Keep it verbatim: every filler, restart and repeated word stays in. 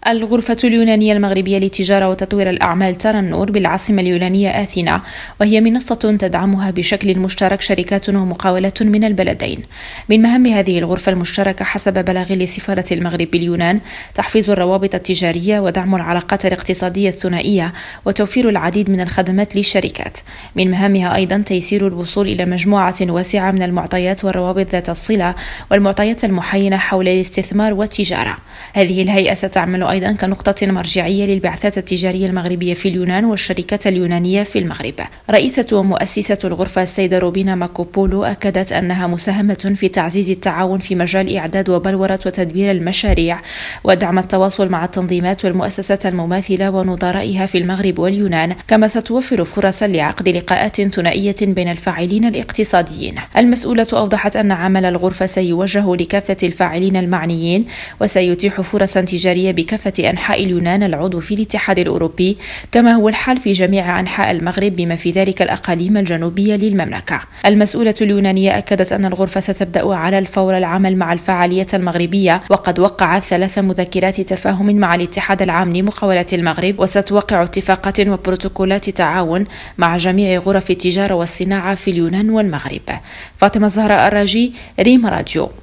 الغرفة اليونانية المغربية للتجارة وتطوير الأعمال ترى النور بالعاصمة اليونانية آثينا، وهي منصة تدعمها بشكل مشترك شركات ومقاولات من البلدين. من مهام هذه الغرفة المشتركة حسب بلاغ لسفارة المغرب باليونان تحفيز الروابط التجارية ودعم العلاقات الاقتصادية الثنائية وتوفير العديد من الخدمات للشركات. من مهامها أيضا تيسير الوصول إلى مجموعة واسعة من المعطيات والروابط ذات الصلة والمعطيات المحينة حول الاستثمار والتجارة. هذه الهيئة ستعمل أيضا كنقطة مرجعية للبعثات التجارية المغربية في اليونان والشركات اليونانية في المغرب. رئيسة ومؤسسة الغرفة السيدة روبينا ماكوبولو أكدت أنها مساهمة في تعزيز التعاون في مجال إعداد وبلورة وتدبير المشاريع ودعم التواصل مع التنظيمات والمؤسسات المماثلة ونظرائها في المغرب واليونان، كما ستوفر فرصا لعقد لقاءات ثنائية بين الفاعلين الاقتصاديين. المسؤولة أوضحت أن عمل الغرفة سيوجه لكافة الفاعلين المعنيين وسيتيح فرصا تجارية بكافة أنحاء اليونان العضو في الاتحاد الأوروبي، كما هو الحال في جميع أنحاء المغرب بما في ذلك الأقاليم الجنوبية للمملكة. المسؤولة اليونانية أكدت أن الغرفة ستبدأ على الفور العمل مع الفعالية المغربية، وقد وقعت ثلاث مذكرات تفاهم مع الاتحاد العام لمقاولات المغرب، وستوقع اتفاقات وبروتوكولات تعاون مع جميع غرف التجارة والصناعة في اليونان والمغرب. فاطمة الزهراء الراجي، ريم راديو.